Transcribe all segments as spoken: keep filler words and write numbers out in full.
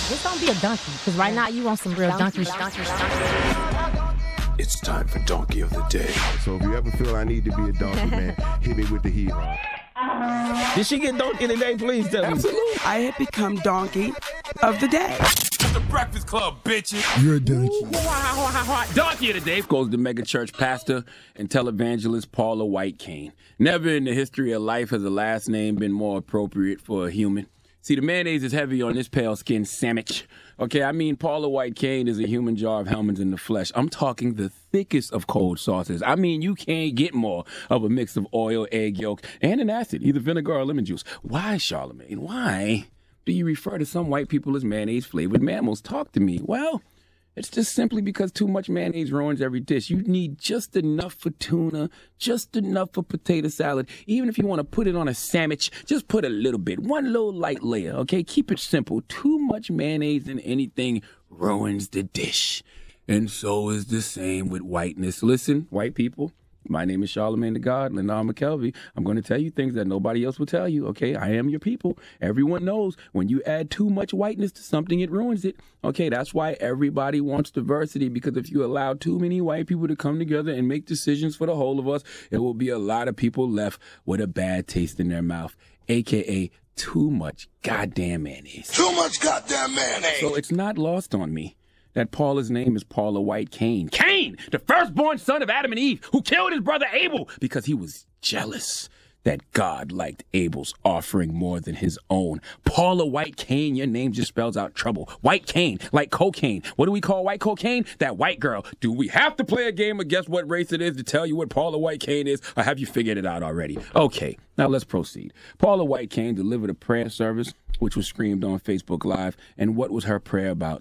Just don't be a donkey, because right now you want some real donkey, donkey, donkey. It's time for Donkey of the Day. So if you ever feel I need to be a donkey, man, hit me with the hee haw. Did she get Donkey of the Day? Please tell me. Absolutely. I have become Donkey of the Day. It's the Breakfast Club, bitches. You're a donkey. Donkey of the Day goes to mega church pastor and televangelist Paula White Cain. Never in the history of life has a last name been more appropriate for a human. See, the mayonnaise is heavy on this pale-skinned sandwich. Okay, I mean, Paula White Cain is a human jar of Hellmann's in the flesh. I'm talking the thickest of cold sauces. I mean, you can't get more of a mix of oil, egg yolk, and an acid, either vinegar or lemon juice. Why, Charlamagne? Why do you refer to some white people as mayonnaise-flavored mammals? Talk to me. Well, it's just simply because too much mayonnaise ruins every dish. You need just enough for tuna, just enough for potato salad. Even if you want to put it on a sandwich, just put a little bit, one little light layer, okay? Keep it simple. Too much mayonnaise in anything ruins the dish. And so is the same with whiteness. Listen, white people, my name is Charlamagne the God, Lenard McKelvey. I'm going to tell you things that nobody else will tell you, okay? I am your people. Everyone knows when you add too much whiteness to something, it ruins it. Okay, that's why everybody wants diversity, because if you allow too many white people to come together and make decisions for the whole of us, it will be a lot of people left with a bad taste in their mouth, a k a too much goddamn mayonnaise. Too much goddamn mayonnaise. So it's not lost on me that Paula's name is Paula White Cain. Cain, the firstborn son of Adam and Eve, who killed his brother Abel because he was jealous that God liked Abel's offering more than his own. Paula White Cain, your name just spells out trouble. White Cain, like cocaine. What do we call white cocaine? That white girl. Do we have to play a game of guess what race it is to tell you what Paula White Cain is, or have you figured it out already? Okay, now let's proceed. Paula White Cain delivered a prayer service, which was streamed on Facebook Live, and what was her prayer about?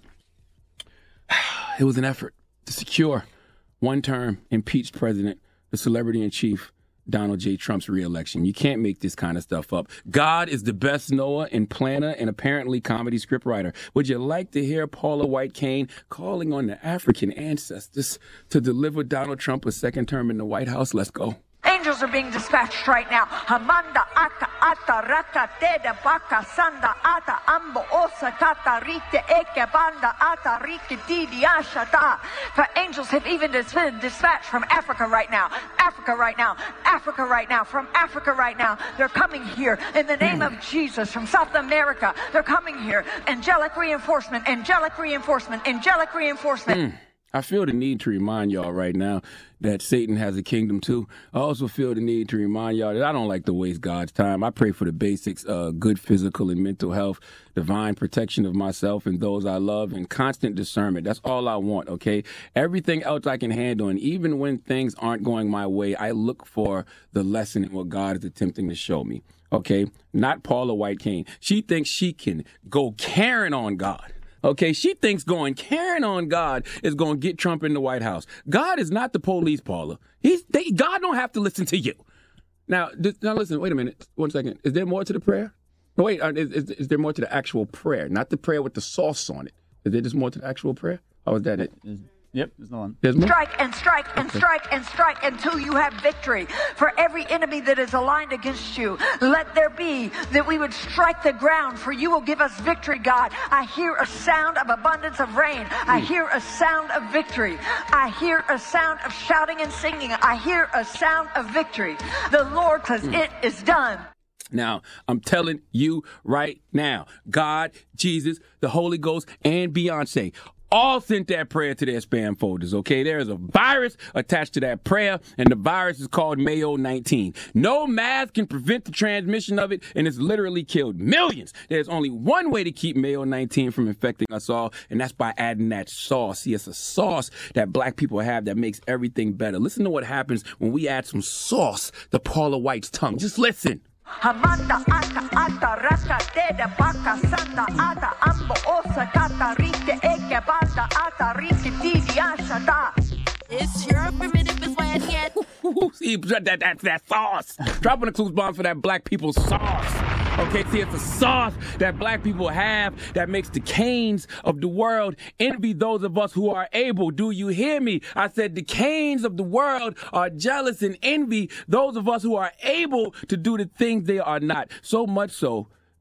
It was an effort to secure one-term impeached president, the celebrity-in-chief, Donald J. Trump's reelection. You can't make this kind of stuff up. God is the best knower and planner and apparently comedy scriptwriter. Would you like to hear Paula White Cain calling on the African ancestors to deliver Donald Trump a second term in the White House? Let's go. Angels are being dispatched right now. Hamanda aka ata raka teda baka sanda ata ambo osa kata rite eke banda ata rike didi ashata. For angels have even been dispatched from Africa right now. Africa right now. Africa right now. From Africa right now. They're coming here in the name of Jesus. From South America. They're coming here. Angelic reinforcement. Angelic reinforcement. Angelic reinforcement. Mm. I feel the need to remind y'all right now that Satan has a kingdom too. I also feel the need to remind y'all that I don't like to waste God's time. I pray for the basics, uh, good physical and mental health, divine protection of myself and those I love, and constant discernment. That's all I want, okay? Everything else I can handle, and even when things aren't going my way, I look for the lesson in what God is attempting to show me, okay? Not Paula White Cain. She thinks she can go Karen on God. Okay, she thinks going Karen on God is going to get Trump in the White House. God is not the police, Paula. He's they, God don't have to listen to you. Now, this, now listen, wait a minute. One second. Is there more to the prayer? No, wait, uh, is, is, is there more to the actual prayer? Not the prayer with the sauce on it. Is there just more to the actual prayer? Or is that it? Yep, there's no one. There's more? Strike and strike and okay. strike and strike until you have victory. For every enemy that is aligned against you, let there be that we would strike the ground, for you will give us victory, God. I hear a sound of abundance of rain. I hear a sound of victory. I hear a sound of shouting and singing. I hear a sound of victory. The Lord says mm. it is done. Now, I'm telling you right now, God, Jesus, the Holy Ghost, and Beyonce all sent that prayer to their spam folders, okay? There is a virus attached to that prayer, and the virus is called Mayo nineteen. No mask can prevent the transmission of it, and it's literally killed millions. There's only one way to keep Mayo nineteen from infecting us all, and that's by adding that sauce. See, it's a sauce that black people have that makes everything better. Listen to what happens when we add some sauce to Paula White's tongue. Just listen. Hamanda aka ata raka teda baka sanda ata ambo osa kata rike eke banda ata rike didi ashata. It's your primitive is why I can't. See, that, that, that sauce. Dropping a clues bomb for that black people's sauce. Okay, see, it's a sauce that black people have that makes the Cains of the world envy those of us who are able. Do you hear me? I said the Cains of the world are jealous and envy those of us who are able to do the things they are not. So much so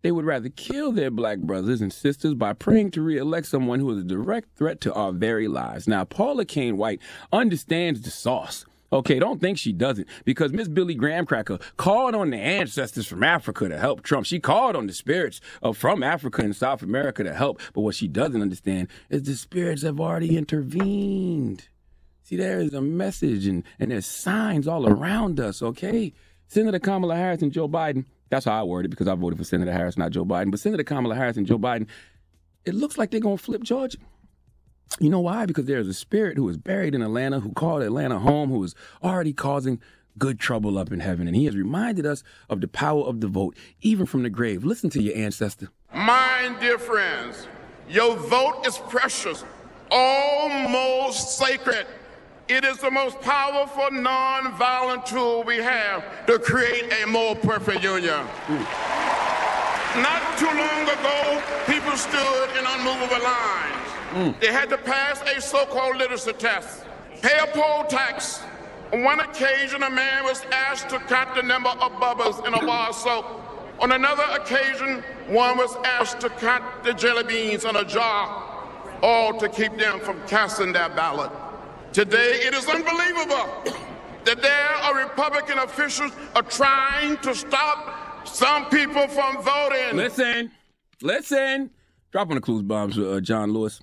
They would rather kill their black brothers and sisters by praying to re-elect someone who is a direct threat to our very lives. Now, Paula Kane White understands the sauce. Okay, don't think she doesn't, because Miss Billy Graham Cracker called on the ancestors from Africa to help Trump. She called on the spirits of, from Africa and South America to help. But what she doesn't understand is the spirits have already intervened. See, there is a message and, and there's signs all around us, okay? Senator Kamala Harris and Joe Biden, that's how I word it because I voted for Senator Harris, not Joe Biden. But Senator Kamala Harris and Joe Biden, it looks like they're going to flip Georgia. You know why? Because there's a spirit who is buried in Atlanta, who called Atlanta home, who is already causing good trouble up in heaven. And he has reminded us of the power of the vote, even from the grave. Listen to your ancestor. My dear friends, your vote is precious, almost sacred. It is the most powerful non-violent tool we have to create a more perfect union. Ooh. Not too long ago, people stood in unmovable lines. Mm. They had to pass a so-called literacy test, pay a poll tax. On one occasion, a man was asked to count the number of bubbles in a bar of soap. On another occasion, one was asked to count the jelly beans in a jar, all to keep them from casting their ballot. Today, it is unbelievable that there are Republican officials are trying to stop some people from voting. Listen, listen. Drop on the clues bombs, uh, John Lewis.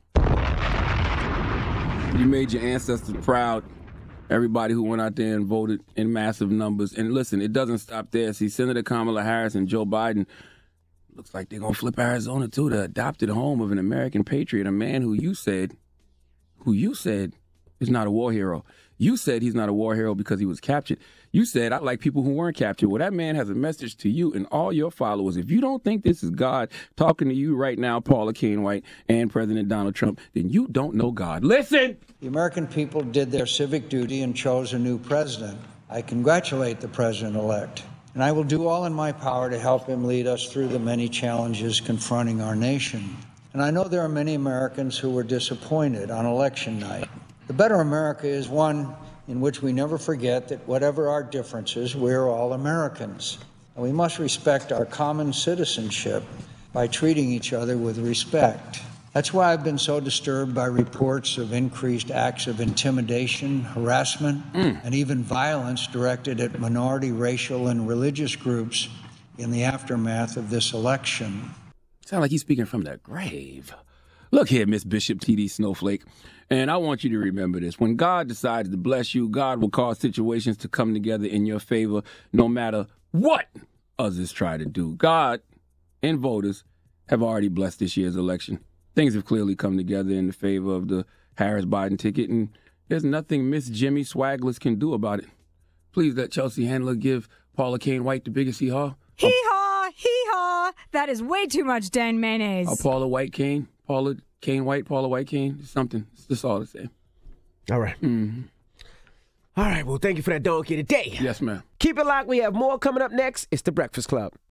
You made your ancestors proud. Everybody who went out there and voted in massive numbers. And listen, it doesn't stop there. See, Senator Kamala Harris and Joe Biden, looks like they're going to flip Arizona, too, the adopted home of an American patriot, a man who you said, who you said is not a war hero. You said he's not a war hero because he was captured. You said, I like people who weren't captured. Well, that man has a message to you and all your followers. If you don't think this is God talking to you right now, Paula Kane White and President Donald Trump, then you don't know God. Listen! The American people did their civic duty and chose a new president. I congratulate the president-elect, and I will do all in my power to help him lead us through the many challenges confronting our nation. And I know there are many Americans who were disappointed on election night. The better America is one in which we never forget that whatever our differences, we're all Americans. And we must respect our common citizenship by treating each other with respect. That's why I've been so disturbed by reports of increased acts of intimidation, harassment, mm. and even violence directed at minority, racial, and religious groups in the aftermath of this election. Sound like he's speaking from the grave. Look here, Miss Bishop T D Snowflake, and I want you to remember this. When God decides to bless you, God will cause situations to come together in your favor no matter what others try to do. God and voters have already blessed this year's election. Things have clearly come together in the favor of the Harris-Biden ticket, and there's nothing Miss Jimmy Swagless can do about it. Please let Chelsea Handler give Paula Kane White the biggest hee-haw. Hee-haw, hee-haw. That is way too much Dan mayonnaise. Oh, Paula White Kane, Paula Kane White, Paula White Kane, it's something. It's just all the same. All right. Mm-hmm. All right, well, thank you for that donkey today. Yes, ma'am. Keep it locked. We have more coming up next. It's The Breakfast Club.